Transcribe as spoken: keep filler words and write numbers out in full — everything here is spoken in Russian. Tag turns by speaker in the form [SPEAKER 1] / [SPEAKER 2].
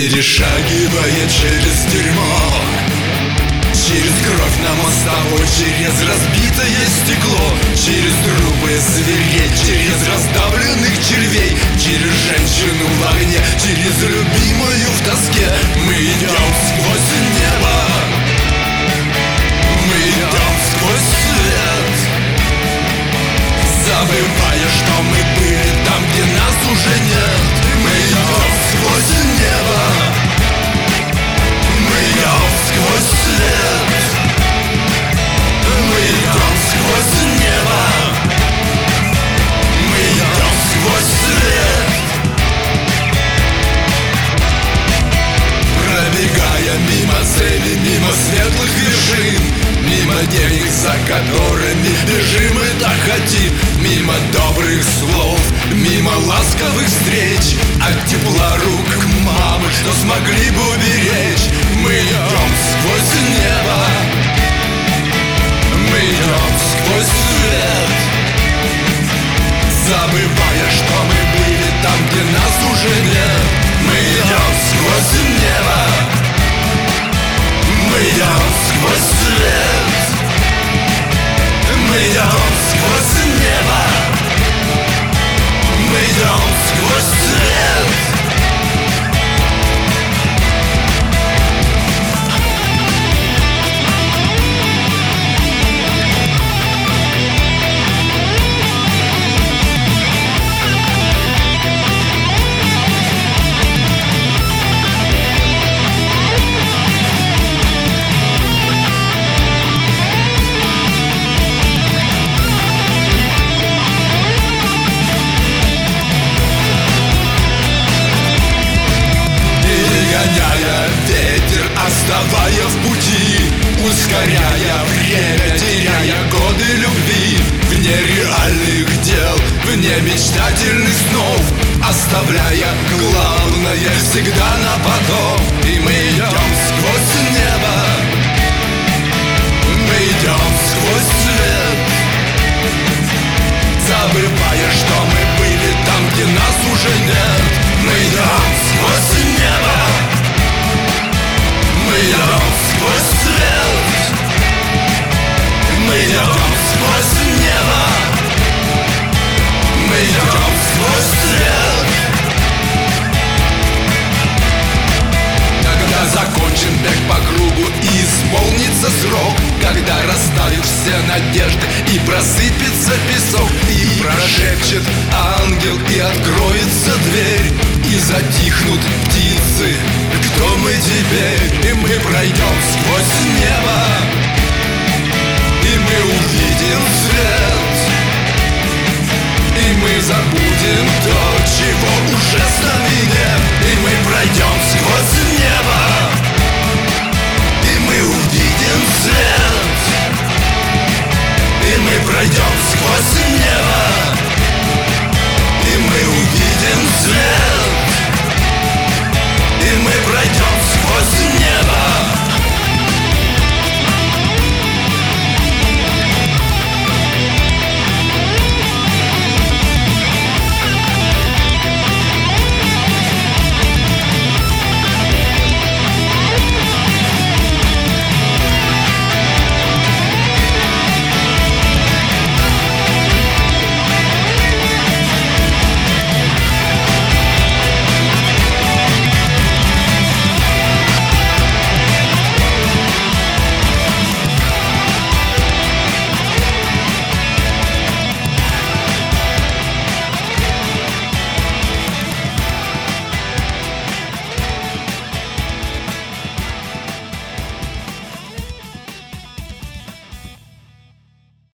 [SPEAKER 1] Перешагивая через дерьмо, через кровь на мостовой, через разбитое стекло, через трупы зверей, через раздавленных червей, через женщину в огне, через любимую в тоске. Мы идем сквозь небо, мы идем сквозь свет, забывая, что мы были там, где нас уже нет. Мы идем сквозь небо, мы идем сквозь свет, мы идем сквозь небо, мы идем сквозь свет. Пробегая мимо цели, мимо светлых вершин, мимо денег, за которыми бежим и так хотим, мимо добрых слов, мимо ласковых встреч, от тепла рук мамы, что смогли бы уберечь. Мы идем сквозь небо, мы идем сквозь свет, забывая, что мы были там, где нас уже нет. Мы идем сквозь небо, мы идем сквозь свет, мы идем сквозь небо, мы идем сквозь свет. Оставая в пути, ускоряя время, теряя годы любви, вне реальных дел, вне мечтательных снов, оставляя главное всегда на потом. И мы идем сквозь небо, мы идем сквозь свет, забывая, что мы были там, где нас уже нет. Мы идем сквозь небо, мы идем сквозь свет, мы идем сквозь небо, мы идем сквозь свет. Когда закончим бег по кругу и исполнится срок, когда расставишь все надежды и просыпется песок, и прошепчет ангел, и откроется дверь, и затихнут птицы, кто мы теперь? И мы пройдем сквозь небо, и мы увидим свет, и мы забудем то, чего уже с нами нет. И мы пройдем сквозь небо, и мы увидим свет, и мы пройдем сквозь небо.